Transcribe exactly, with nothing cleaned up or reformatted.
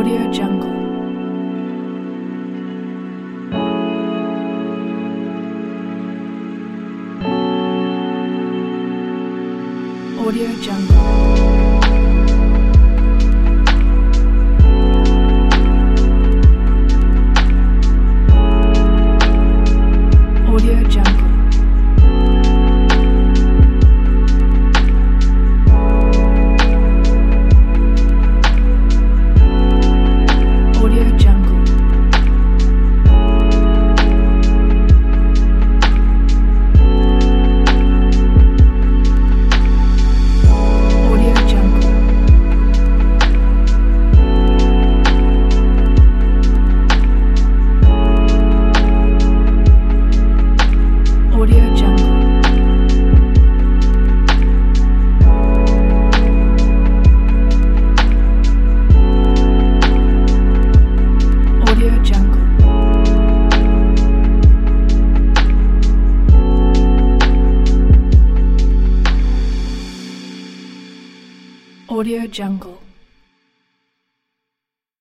Audio Jungle. Audio Jungle. Audio Jungle. Audio Jungle. Audio Jungle. Audio Jungle. Audio Jungle. Audio Jungle.